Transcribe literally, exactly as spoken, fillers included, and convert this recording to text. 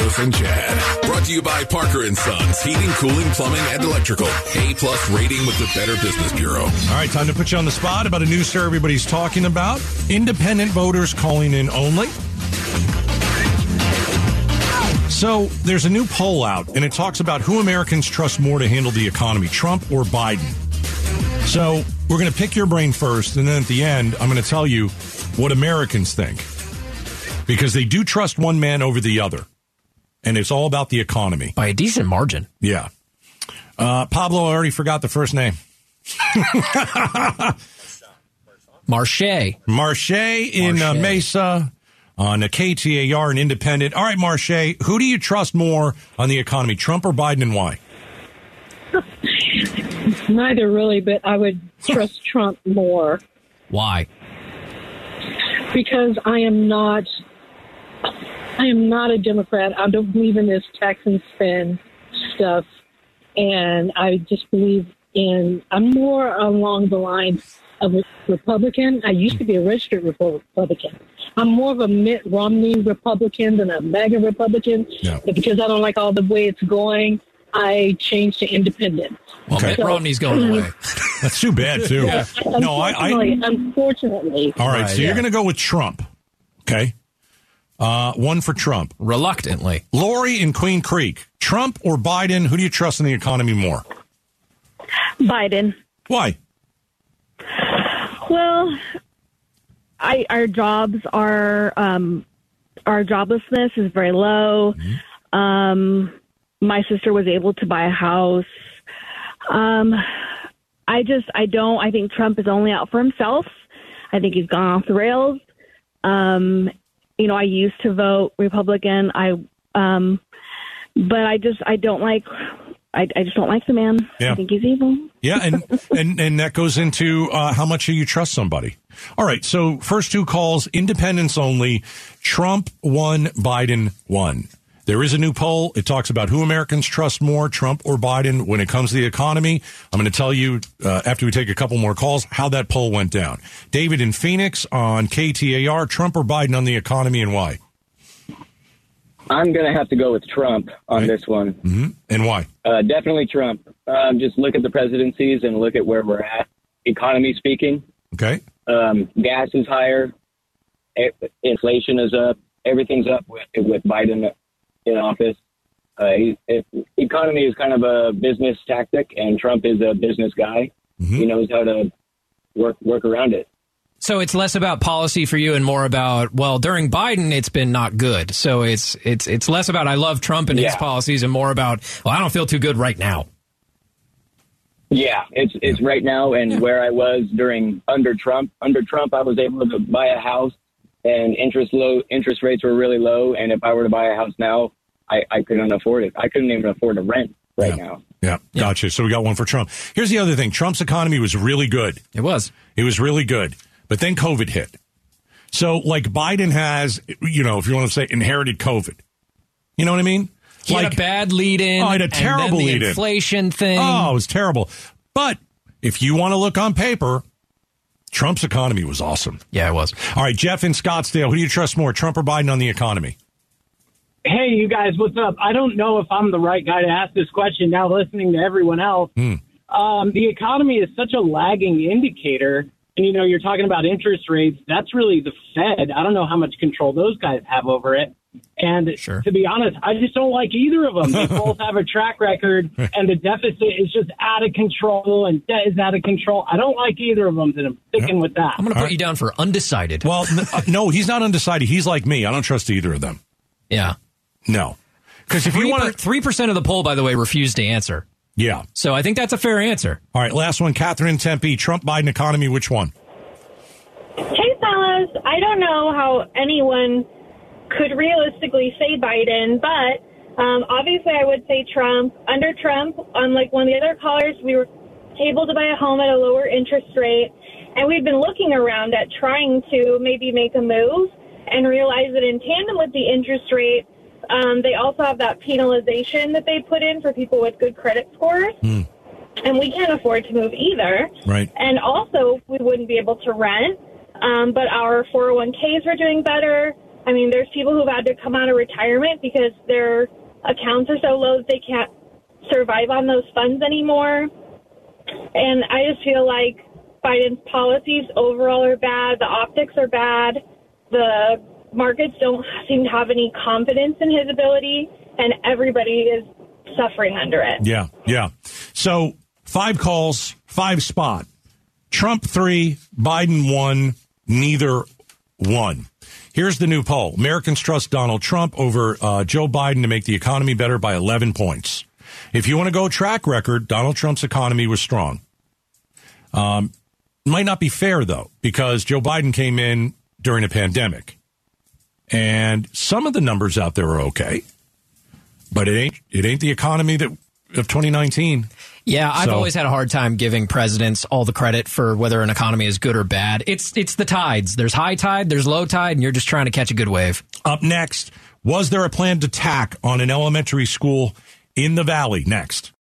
Carlos and Chad. Brought to you by Parker and Sons, heating, cooling, plumbing, and electrical. A-plus rating with the Better Business Bureau. All right, time to put you on the spot about a new story everybody's talking about. Independent voters calling in only. So there's a new poll out, and it talks about who Americans trust more to handle the economy, Trump or Biden. So we're going to pick your brain first, and then at the end, I'm going to tell you what Americans think. Because they do trust one man over the other. And it's all about the economy. By a decent margin. Yeah. Uh, Pablo, I already forgot the first name. Marche. Marche in uh, Mesa on a K T A R and Independent. All right, Marche, who do you trust more on the economy, Trump or Biden, and why? Neither really, but I would trust Trump more. Why? Because I am not, I am not a Democrat. I don't believe in this tax and spend stuff, and I just believe in. I'm more along the lines of a Republican. I used to be a registered Republican. I'm more of a Mitt Romney Republican than a MAGA Republican. Yeah. But because I don't like all the way it's going, I changed to independent. Well, Okay. Mitt Romney's going away. That's too bad, too. Yeah. No, I... I Unfortunately, unfortunately. all right, Right, so yeah. you're going to go with Trump, okay? Uh, one for Trump. Reluctantly. Lori in Queen Creek, Trump or Biden, who do you trust in the economy more? Biden. Why? Well, I, our jobs are, um, our joblessness is very low. Mm-hmm. Um, my sister was able to buy a house. Um, I just, I don't, I think Trump is only out for himself. I think he's gone off the rails. Um, you know, I used to vote Republican. I, um, but I just, I don't like, I, I just don't like the man. Yeah. I think he's evil. Yeah, and, and, and that goes into uh, how much do you trust somebody. All right, so first two calls, independents only. Trump one, Biden one. There is a new poll. It talks about who Americans trust more, Trump or Biden, when it comes to the economy. I'm going to tell you, uh, after we take a couple more calls, how that poll went down. David in Phoenix on K T A R, Trump or Biden on the economy, and why? I'm going to have to go with Trump on Right. this one. Mm-hmm. And why? Uh, definitely Trump. Um, just look at the presidencies and look at where we're at, economy speaking. Okay. Um, gas is higher. I- inflation is up. Everything's up with, with Biden in office. Uh, he, it, economy is kind of a business tactic, and Trump is a business guy. Mm-hmm. He knows how to work work around it. So it's less about policy for you and more about, well, during Biden, it's been not good. So it's it's it's less about I love Trump and his Yeah. policies and more about, well, I don't feel too good right now. Yeah, it's it's right now and where I was during under Trump. Under Trump, I was able to buy a house, and interest low interest rates were really low. And if I were to buy a house now, I, I couldn't afford it. I couldn't even afford to rent right Yeah. now. Yeah, gotcha. So we got one for Trump. Here's the other thing. Trump's economy was really good. It was. It was really good. But then COVID hit. So, like, Biden has, you know, if you want to say, inherited COVID. You know what I mean? He like, had a bad lead-in. Oh, he had a and terrible then the lead-in. inflation thing. Oh, it was terrible. But if you want to look on paper, Trump's economy was awesome. Yeah, it was. All right, Jeff in Scottsdale, who do you trust more, Trump or Biden on the economy? Hey, you guys, what's up? I don't know if I'm the right guy to ask this question now listening to everyone else. Hmm. Um, the economy is such a lagging indicator. And, you know, you're talking about interest rates. That's really the Fed. I don't know how much control those guys have over it. And Sure. to be honest, I just don't like either of them. They both have a track record, and the deficit is just out of control, and debt is out of control. I don't like either of them, and I'm sticking with that. I'm going to put you down for undecided. Well, n- uh, no, he's not undecided. He's like me. I don't trust either of them. yeah. No. Because if you want to... three percent of the poll, by the way, refused to answer. Yeah. So I think that's a fair answer. All right, last one. Catherine in Tempe, Trump, Biden economy, which one? Hey, fellas, I don't know how anyone could realistically say Biden, but um, obviously I would say Trump. Under Trump, unlike one of the other callers, we were able to buy a home at a lower interest rate, and we've been looking around at trying to maybe make a move and realize that in tandem with the interest rate, um, they also have that penalization that they put in for people with good credit scores. Hmm. And we can't afford to move either. Right. And also, we wouldn't be able to rent. Um, but our four oh one k's were doing better. I mean, there's people who've had to come out of retirement because their accounts are so low that they can't survive on those funds anymore. And I just feel like Biden's policies overall are bad. The optics are bad. The markets don't seem to have any confidence in his ability, and everybody is suffering under it. Yeah, yeah. So five calls, five spot. Trump three, Biden one, neither one. Here's the new poll. Americans trust Donald Trump over uh, Joe Biden to make the economy better by eleven points. If you want to go track record, Donald Trump's economy was strong. Um, might not be fair, though, because Joe Biden came in during a pandemic. And some of the numbers out there are okay. But it ain't it ain't the economy that of twenty nineteen. Yeah, I've So- always had a hard time giving presidents all the credit for whether an economy is good or bad. It's it's the tides. There's high tide, there's low tide, and you're just trying to catch a good wave. Up next, was there a planned attack on an elementary school in the Valley? Next.